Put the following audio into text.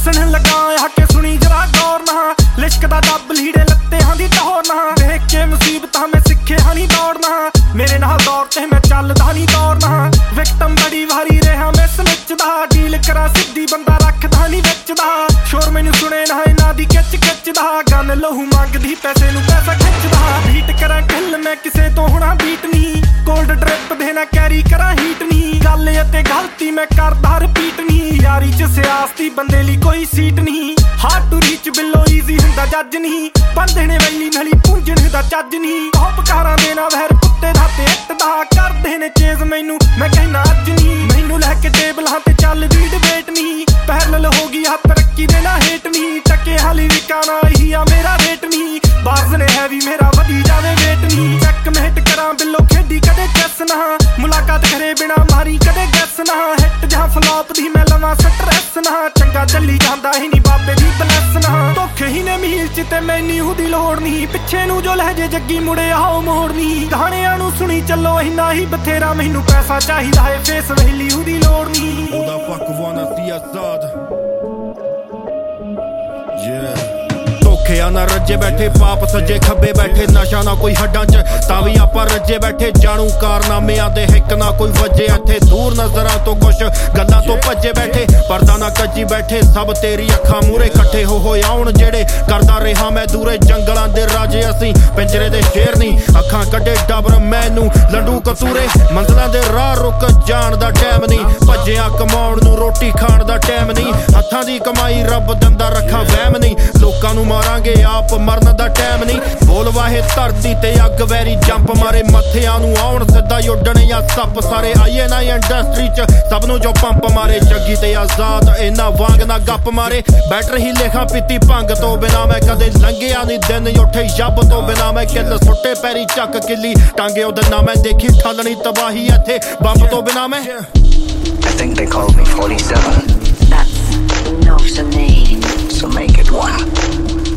हसन लगा आके सुनी जरा गौर ना लिशकदा डब लीड़े लत्ते हाँ दी टोर ना देख के मुसीबत मैं सिखे हाँ नी दौड़ना मेरे नाल दौड़ते मैं चलदा नी दौड़ना विक्टम बड़ी भारी रहा मैं सनचदा डील करा सीधी बंदा रखदा नी विचदा शोर मैनू सुने ना इन्हां दी किच किचदा गन लहू मंगदी पैसे नू पैसा खिचदा बीट करा किल मैं किसे तो हुणा बीट नी कोल्ड ड्रिप देना कैरी करा हीट नी गल ते गलती मैं करदा रिपीट नी यारी च सियासती बंदे ली कोई सीट नी हार्ड टू रीच बिलो ईजी हुंदा जज नी बंदे ने वैली नली पूंजण दा चज नी उपकारां दे ना वैर कुत्ते दा ते इट दा करदे ने चेज मैनू मैं कहना अज नी मैनू लैके टेबलां ते चल वी डिबेट नी पैरल हो गई आ तरक्की दे ना हेट नी टके हाली विकाना ही आ मेरा रेट नी बाज ने हैवी मेरा वधी जावे वेट नी चेक में हिट करा बिलो खेडी कदे चैस ना मुलाकात करे बिना मारी कदे गैस ना हिट जहां फ्लॉप दी मैं लवां स्ट्रेस ना चंगा चली जांदा ही नी बाबे दी ब्लैस ना धोखे ही ने मील च ते मैनू दी लोड़ नी पिछे नू जो लहजे जग्गी मुड़े आओ मोड़नी गाणियां नू सुनी चलो इन्ना ही बथेरा मैनू पैसा चाहिदा है फेस वैली दी लोड़ नी ਉਹਦਾ ਫੱਕ ਵਾਣਾ ਸੀ ਆਜ਼ਾਦ ਧੋਖਿਆਂ ਨਾਲ ਰੱਜੇ ਬੈਠੇ ਪਾਪ ਸੱਜੇ ਖੱਬੇ ਬੈਠੇ ਨਸ਼ਾ ਨਾ ਕੋਈ ਹੱਡਾਂ 'ਚ ਤਾਂ ਵੀ ਆਪਾਂ ਰੱਜੇ ਬੈਠੇ ਜਾਣੂ ਕਾਰਨਾਮਿਆਂ ਦੇ ਹਿੱਕ ਨਾ ਕੋਈ ਵੱਜੇ ਇੱਥੇ ਦੂਰ ਨਜ਼ਰਾਂ ਤੋਂ ਕੁਛ ਗੱਲਾਂ ਤੋਂ ਭੱਜੇ ਬੈਠੇ ਪਰਦਾ ਨਾ ਕੱਜੀ ਬੈਠੇ ਸਭ ਤੇਰੀ ਅੱਖਾਂ ਮੂਹਰੇ ਇਕੱਠੇ ਹੋ ਆਉਣ ਜਿਹੜੇ ਕਰਦਾ ਰਿਹਾ ਮੈਂ ਦੂਰੇ ਜੰਗਲਾਂ ਦੇ ਰਾਜੇ ਅਸੀਂ ਪਿੰਜਰੇ ਦੇ ਸ਼ੇਰ ਨਹੀਂ ਅੱਖਾਂ ਕੱਢੇ ਡਬਰ ਮੈਨੂੰ ਲੰਡੂ ਕਤੂਰੇ ਮੰਜ਼ਲਾਂ ਦੇ ਰਾਹ ਰੁਕ ਜਾਣ ਦਾ ਟਾਈਮ ਨਹੀਂ ਭੱਜਿਆ ਕਮਾਉਣ ਨੂੰ ਰੋਟੀ ਖਾਣ ਦਾ ਟਾਈਮ ਨਹੀਂ ਹੱਥਾਂ ਦੀ ਕਮਾਈ ਰੱਬ ਦਿੰਦਾ ਰੱਖਾ ਵਹਿਮ ਨਹੀਂ ਲੋਕਾਂ ਨੂੰ ਮਾਰਾਂਗੇ ਆਪ ਮਰਨ ਦਾ ਟਾਈਮ ਨਹੀਂ ਬੋਲ ਵਾਹੇ ਧਰਤੀ ਤੇ ਅੱਗ ਵੈਰੀ ਜੰਪ ਮਾਰੇ ਮੱਥਿਆਂ ਨੂੰ ਆਉਣ ਸਿੱਧਾ ਉੱਡਣ ਜਾਂ ਸੱਪ ਸਾਰੇ ਆਈਏ ਨਾ ਇੰਡਸਟਰੀ 'ਚ ਸਭ ਨੂੰ ਜੋ ਪੰਪ ਮਾਰੇ ਜੱਗੀ ਤੇ ਆਜ਼ਾਦ ਇਹਨਾਂ ਵਾਂਗ ਨਾ ਗੱਪ ਮਾਰੇ ਬੈਟਰ ਹੀ ਲੇਖਾ ਪੀਤੀ ਭੰਗ ਤੋਂ ਬਿਨਾ ਮੈਂ ਕਦੇ ਲੰਘਿਆ ਨਹੀਂ ਦਿਨ ਉੱਠੇ ਜੱਬ ਤੋਂ ਬਿਨਾ ਮੈਂ ਕਿੱਲ ਸੁੱਟੇ ਪੈਰੀ ਚੱਕ ਕਿੱਲੀ ਟਾਂਗੇ ਉਹਦੇ ਨਾ ਮੈਂ ਦੇਖੀ ਠੱਲਣੀ ਤਬਾਹੀ ਇੱਥੇ ਬੰਬ ਤੋਂ ਬਿਨਾ ਮੈਂ I think they called me 47. That's not a name. So make it one.